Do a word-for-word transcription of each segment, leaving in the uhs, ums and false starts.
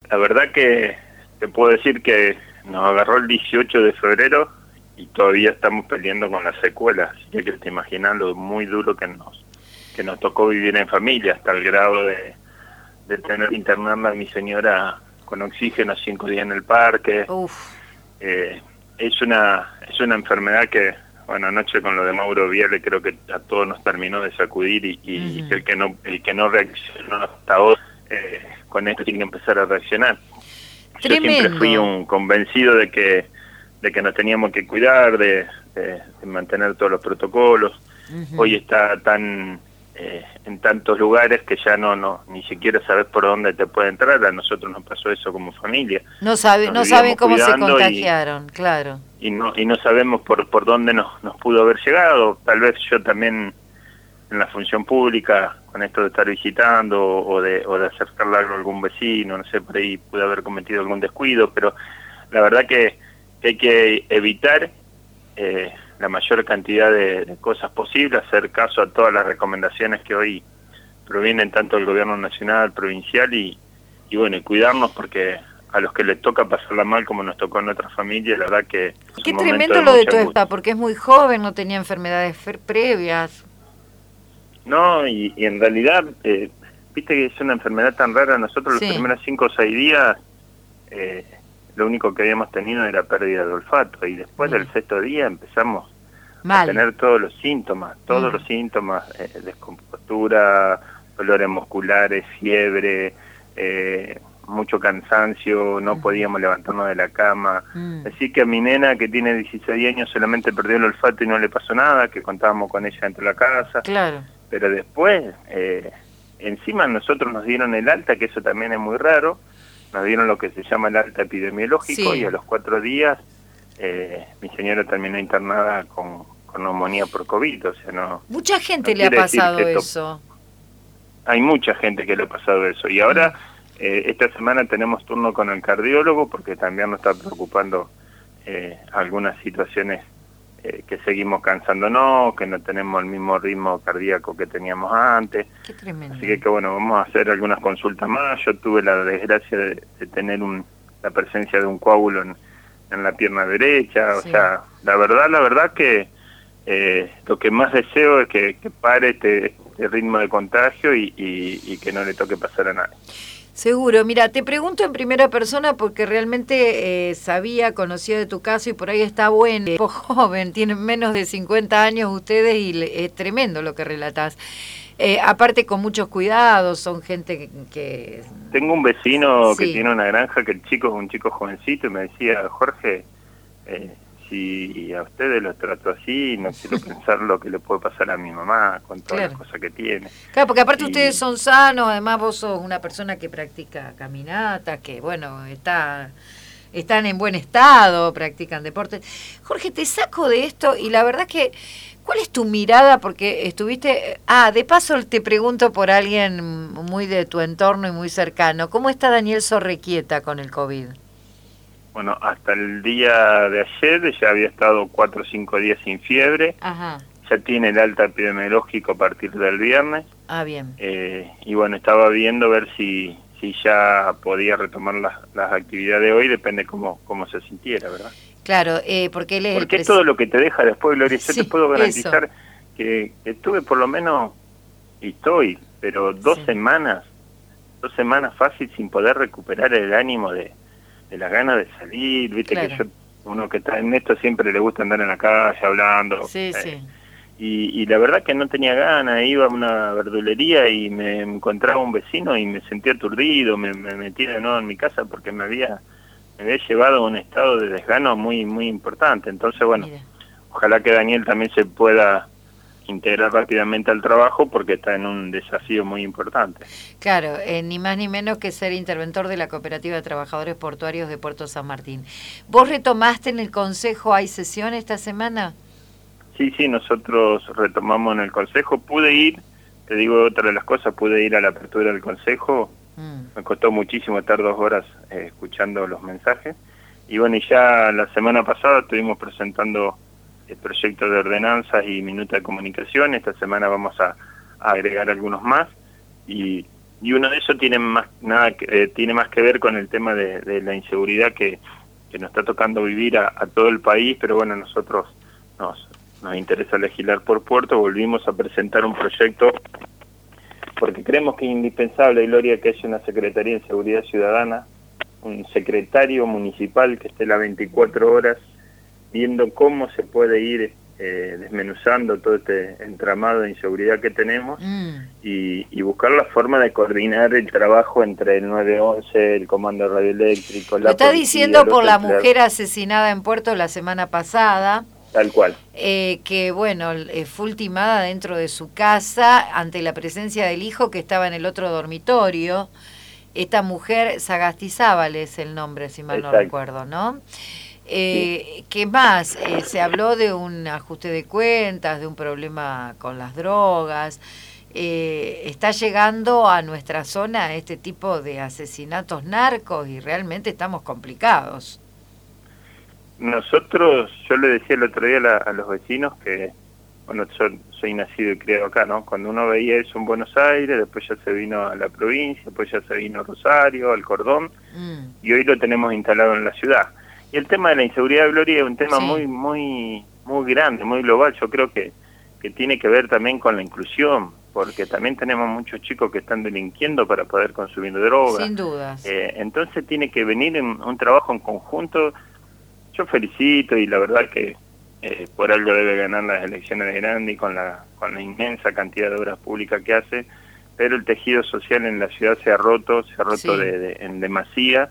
La verdad que te puedo decir que nos agarró el dieciocho de febrero y todavía estamos peleando con las secuelas. Ya que te imaginas lo muy duro que nos que nos tocó vivir en familia, hasta el grado de, de tener que internarla a mi señora con oxígeno cinco días en el parque. Uf. Eh, es una es una enfermedad que, bueno, anoche con lo de Mauro Viale creo que a todos nos terminó de sacudir y, y uh-huh. el que no el que no reaccionó hasta ahora, eh, con esto tiene que empezar a reaccionar. Tremendo. Yo siempre fui un convencido de que de que nos teníamos que cuidar, de, de, de mantener todos los protocolos. Uh-huh. Hoy está tan eh, en tantos lugares que ya no no ni siquiera sabes por dónde te puede entrar. A nosotros nos pasó eso como familia. No sabe, no saben cómo se contagiaron, y, claro. Y no y no sabemos por por dónde nos nos pudo haber llegado. Tal vez yo también en la función pública, con esto de estar visitando o de o de acercarle algo a algún vecino, no sé, por ahí pude haber cometido algún descuido, pero la verdad que, que hay que evitar eh, la mayor cantidad de, de cosas posibles, hacer caso a todas las recomendaciones que hoy provienen tanto del gobierno nacional, provincial y, y bueno, y cuidarnos porque a los que les toca pasarla mal como nos tocó en nuestra familia, la verdad que... Qué tremendo lo de tu papá, porque es muy joven, no tenía enfermedades previas. No, y, y en realidad, eh, viste que es una enfermedad tan rara, nosotros sí. Los primeros cinco o seis días, eh, lo único que habíamos tenido era pérdida de olfato, y después Bien. del sexto día empezamos Mal. a tener todos los síntomas, todos mm. los síntomas, eh, descompostura, dolores musculares, fiebre, eh, mucho cansancio, no mm. podíamos levantarnos de la cama. Mm. Así que a mi nena, que tiene dieciséis años, solamente perdió el olfato y no le pasó nada, que contábamos con ella dentro de la casa. Claro. Pero después, eh, encima nosotros nos dieron el alta, que eso también es muy raro, nos dieron lo que se llama el alta epidemiológico, sí. y a los cuatro días eh, mi señora terminó internada con, con neumonía por COVID, o sea, no... Mucha gente no le ha pasado eso. Hay mucha gente que le ha pasado eso, y ahora mm. eh, esta semana tenemos turno con el cardiólogo, porque también nos está preocupando eh, algunas situaciones Eh, que seguimos cansándonos, que no tenemos el mismo ritmo cardíaco que teníamos antes. Qué tremendo. Así que, que bueno, vamos a hacer algunas consultas más. Yo tuve la desgracia de, de tener un, la presencia de un coágulo en, en la pierna derecha. Sí. O sea, la verdad, la verdad que eh, lo que más deseo es que, que pare este, este ritmo de contagio y, y, y que no le toque pasar a nadie. Seguro. Mira, te pregunto en primera persona porque realmente eh, sabía, conocía de tu caso y por ahí está bueno. Es joven, tienen menos de cincuenta años ustedes y le, es tremendo lo que relatás. Eh, aparte con muchos cuidados, son gente que... que... Tengo un vecino sí. que tiene una granja, que el chico es un chico jovencito y me decía, Jorge, eh, si a ustedes los trato así, no quiero pensar lo que le puede pasar a mi mamá con todas claro. las cosas que tiene. Claro, porque aparte y... ustedes son sanos, además vos sos una persona que practica caminatas, que bueno, está están en buen estado, practican deporte. Jorge, te saco de esto y la verdad que, ¿cuál es tu mirada? Porque estuviste... Ah, de paso te pregunto por alguien muy de tu entorno y muy cercano. ¿Cómo está Daniel Sorrequieta con el COVID? Bueno, hasta el día de ayer ya había estado cuatro o cinco días sin fiebre. Ajá. Ya tiene el alta epidemiológico a partir del viernes. Ah, bien. Eh, y bueno, estaba viendo ver si si ya podía retomar las, las actividades de hoy, depende cómo, cómo se sintiera, ¿verdad? Claro, eh, porque él es Porque el es todo lo que te deja después, Gloria. Yo sí, te puedo garantizar eso. que estuve por lo menos, y estoy, pero dos sí. semanas, dos semanas fácil sin poder recuperar el ánimo de... de las ganas de salir, viste claro. que yo, uno que está en esto siempre le gusta andar en la calle hablando, sí, eh, sí. Y, y la verdad que no tenía ganas, iba a una verdulería y me encontraba un vecino y me sentía aturdido, me, me metí de nuevo en mi casa porque me había, me había llevado a un estado de desgano muy muy importante. Entonces bueno, Mira. ojalá que Daniel también se pueda integrar rápidamente al trabajo porque está en un desafío muy importante. Claro, eh, ni más ni menos que ser interventor de la Cooperativa de Trabajadores Portuarios de Puerto San Martín. ¿Vos retomaste en el Consejo, hay sesión esta semana? Sí, sí, nosotros retomamos en el Consejo, pude ir, te digo otra de las cosas, pude ir a la apertura del Consejo, mm. me costó muchísimo estar dos horas eh, escuchando los mensajes, y bueno, y ya la semana pasada estuvimos presentando el proyecto de ordenanzas y minuta de comunicación. Esta semana vamos a, a agregar algunos más y, y uno de esos tiene más nada que, eh, tiene más que ver con el tema de, de la inseguridad que, que nos está tocando vivir a, a todo el país, pero bueno, nosotros nos, nos interesa legislar por puerto, volvimos a presentar un proyecto porque creemos que es indispensable, Gloria, que haya una Secretaría de Seguridad Ciudadana, un secretario municipal que esté las veinticuatro horas viendo cómo se puede ir eh, desmenuzando todo este entramado de inseguridad que tenemos mm. y, y buscar la forma de coordinar el trabajo entre el nueve once, el Comando Radioeléctrico, la Lo está policía, diciendo por la empleados. mujer asesinada en Puerto la semana pasada. Tal cual. Eh, que, bueno, eh, fue ultimada dentro de su casa ante la presencia del hijo que estaba en el otro dormitorio. Esta mujer, Sagastizábal es el nombre, si mal Exacto. no recuerdo, ¿no? Eh, sí. ¿Qué más? Eh, se habló de un ajuste de cuentas, de un problema con las drogas. Eh, está llegando a nuestra zona este tipo de asesinatos narcos y realmente estamos complicados. Nosotros, yo le decía el otro día a, la, a los vecinos que, bueno, yo soy nacido y criado acá, ¿no? Cuando uno veía eso en Buenos Aires, después ya se vino a la provincia, después ya se vino a Rosario, al Cordón, mm. y hoy lo tenemos instalado en la ciudad. Y el tema de la inseguridad, Gloria, es un tema sí. muy muy muy grande, muy global. Yo creo que, que tiene que ver también con la inclusión, porque también tenemos muchos chicos que están delinquiendo para poder consumir drogas. Sin dudas. Eh, entonces tiene que venir en un trabajo en conjunto. Yo felicito y la verdad que eh, por algo debe ganar las elecciones de Grandi con la, con la inmensa cantidad de obras públicas que hace, pero el tejido social en la ciudad se ha roto, se ha roto sí. de, de, en demasía.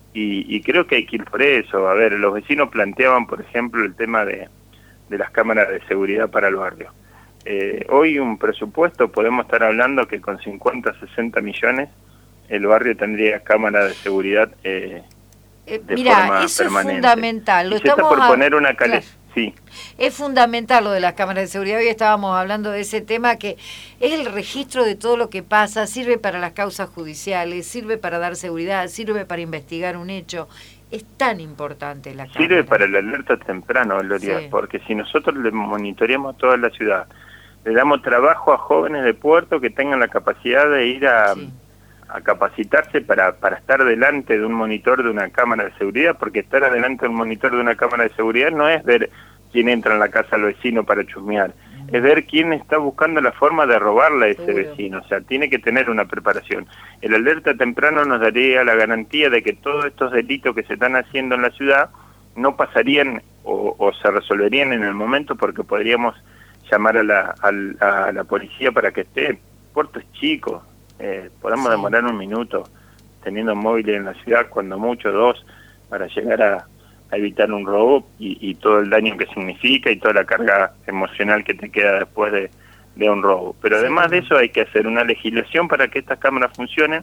Y, y creo que hay que ir por eso. A ver, los vecinos planteaban, por ejemplo, el tema de, de las cámaras de seguridad para el barrio. Eh, hoy un presupuesto, podemos estar hablando que con cincuenta, sesenta millones, el barrio tendría cámaras de seguridad eh, eh, de Mira, forma eso permanente. Es fundamental. Lo y se está por a... poner una cale... claro. Sí. Es fundamental lo de las cámaras de seguridad. Hoy estábamos hablando de ese tema, que es el registro de todo lo que pasa, sirve para las causas judiciales, sirve para dar seguridad, sirve para investigar un hecho. Es tan importante la cámara. Sirve para la alerta temprano, Gloria, sí. porque si nosotros le monitoreamos toda la ciudad, le damos trabajo a jóvenes de puerto que tengan la capacidad de ir a, sí. a capacitarse para, para estar delante de un monitor de una cámara de seguridad, porque estar adelante de un monitor de una cámara de seguridad no es ver quién entra en la casa al vecino para chusmear, mm. es ver quién está buscando la forma de robarle a ese Seguro. vecino. O sea, tiene que tener una preparación. El alerta temprano nos daría la garantía de que todos estos delitos que se están haciendo en la ciudad no pasarían o, o se resolverían en el momento, porque podríamos llamar a la, a, a la policía para que esté. Puerto es chico, eh, podemos sí. demorar un minuto teniendo móviles en la ciudad, cuando mucho dos, para llegar a a evitar un robo y, y todo el daño que significa y toda la carga emocional que te queda después de, de un robo. Pero sí. además de eso hay que hacer una legislación para que estas cámaras funcionen,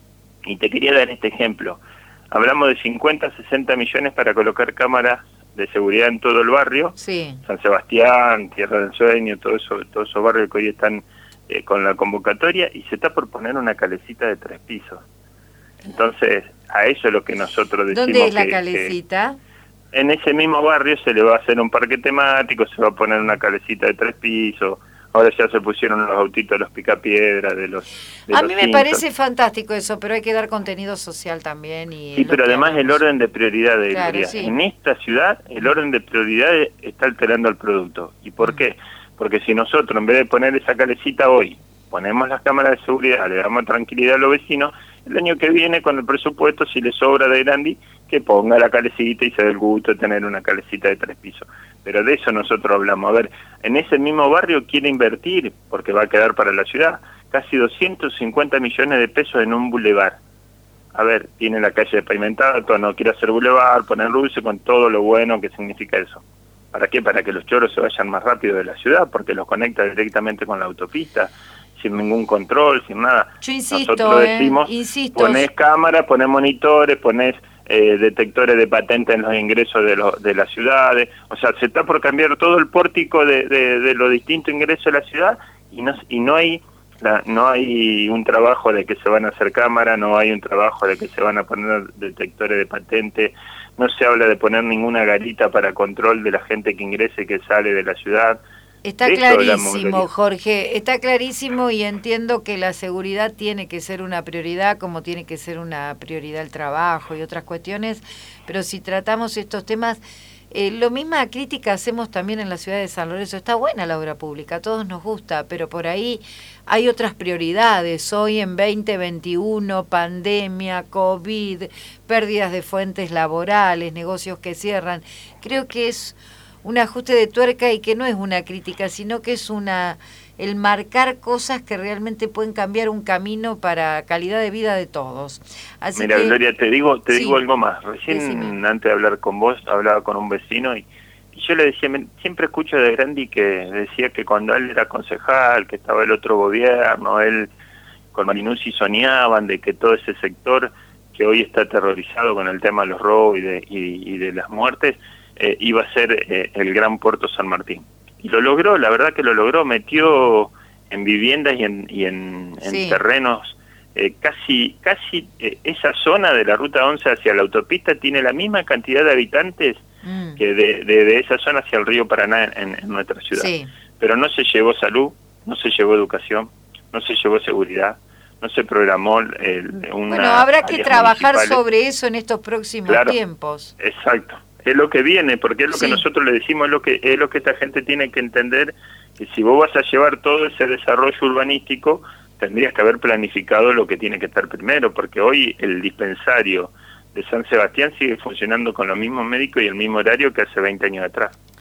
y te quería dar este ejemplo. Hablamos de cincuenta, sesenta millones para colocar cámaras de seguridad en todo el barrio, sí. San Sebastián, Tierra del Sueño, todo eso, todos esos barrios que hoy están eh, con la convocatoria, y se está por poner una calecita de tres pisos. Entonces, a eso es lo que nosotros decimos. ¿Dónde es la que, calecita? Que en ese mismo barrio se le va a hacer un parque temático, se va a poner una calecita de tres pisos. Ahora ya se pusieron los autitos de los picapiedras, de los de A los mí me cintos. parece fantástico eso, pero hay que dar contenido social también. Y sí, pero además hablamos. El orden de prioridades. Claro, sí. En esta ciudad el orden de prioridades está alterando el producto. ¿Y por mm. qué? Porque si nosotros, en vez de poner esa calecita hoy, ponemos las cámaras de seguridad, le damos tranquilidad a los vecinos, el año que viene con el presupuesto, si le sobra de Grandi, que ponga la calecita y se dé el gusto de tener una calecita de tres pisos. Pero de eso nosotros hablamos. A ver, en ese mismo barrio quiere invertir, porque va a quedar para la ciudad, casi doscientos cincuenta millones de pesos en un bulevar. A ver, tiene la calle pavimentada, todo, no quiere hacer bulevar, poner luces, con todo lo bueno que significa eso. ¿Para qué? Para que los choros se vayan más rápido de la ciudad, porque los conecta directamente con la autopista, sin ningún control, sin nada. Yo insisto, nosotros decimos, eh, insisto. Ponés cámaras, ponés monitores, ponés eh, detectores de patentes en los ingresos de, lo, de las ciudades. O sea, se está por cambiar todo el pórtico de, de, de los distintos ingresos de la ciudad, y no, y no hay la, no hay un trabajo de que se van a hacer cámaras, no hay un trabajo de que se van a poner detectores de patentes, no se habla de poner ninguna garita para control de la gente que ingresa y que sale de la ciudad. Está clarísimo, Jorge, está clarísimo y entiendo que la seguridad tiene que ser una prioridad, como tiene que ser una prioridad el trabajo y otras cuestiones, pero si tratamos estos temas, eh, lo misma crítica hacemos también en la ciudad de San Lorenzo. Está buena la obra pública, a todos nos gusta, pero por ahí hay otras prioridades. Hoy en veinte veintiuno, pandemia, COVID, pérdidas de fuentes laborales, negocios que cierran, creo que es un ajuste de tuerca y que no es una crítica, sino que es una el marcar cosas que realmente pueden cambiar un camino para calidad de vida de todos. Así Mira, que, Gloria, te digo te sí, digo algo más. Recién, decime. Antes de hablar con vos, hablaba con un vecino y, y yo le decía, siempre escucho de Grandi que decía que cuando él era concejal, que estaba el otro gobierno, él con Marinuzzi soñaban de que todo ese sector que hoy está aterrorizado con el tema de los robos y de, y, y de las muertes, Eh, iba a ser eh, el gran puerto San Martín. Y lo logró, la verdad que lo logró, metió en viviendas y en, y en, en sí. terrenos, eh, casi casi eh, esa zona de la Ruta once hacia la autopista tiene la misma cantidad de habitantes mm. que de, de, de esa zona hacia el río Paraná en, en nuestra ciudad. Sí. Pero no se llevó salud, no se llevó educación, no se llevó seguridad, no se programó el, una... Bueno, habrá que trabajar sobre eso en estos próximos claro, tiempos. Exacto. Es lo que viene, porque es lo sí. que nosotros le decimos, es lo que es lo que esta gente tiene que entender, que si vos vas a llevar todo ese desarrollo urbanístico, tendrías que haber planificado lo que tiene que estar primero, porque hoy el dispensario de San Sebastián sigue funcionando con los mismos médicos y el mismo horario que hace veinte años atrás.